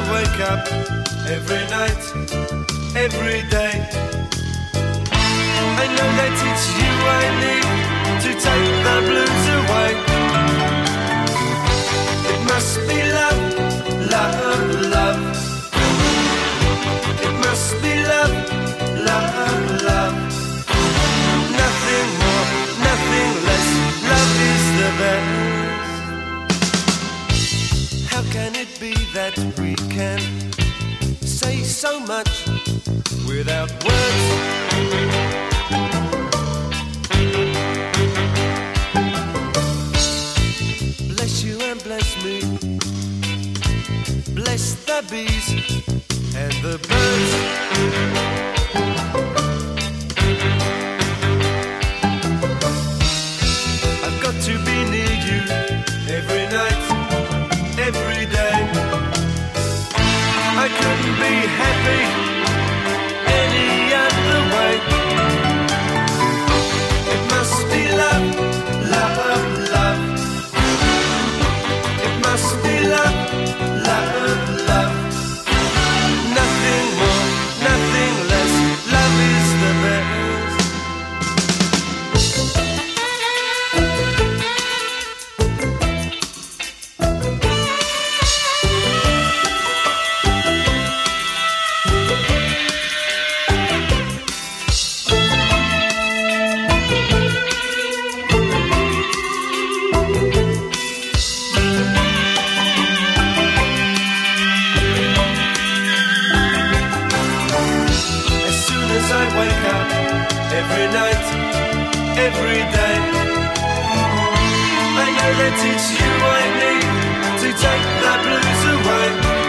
wake up every night, every day, I know that it's you I need to take the blues away. It must be love, love, love. It must be love, love, love. Nothing more, nothing less. Love is the best. How can it be that we can say so much without words? Bless you and bless me. Bless the bees and the birds. I've got to be near you every night, every day. I couldn't be happy any other way. It must be love, love, love. It must be love, love, love. Nothing more, nothing less. Love is the best. Every night, every day, I know that it's you I need to take the blues away.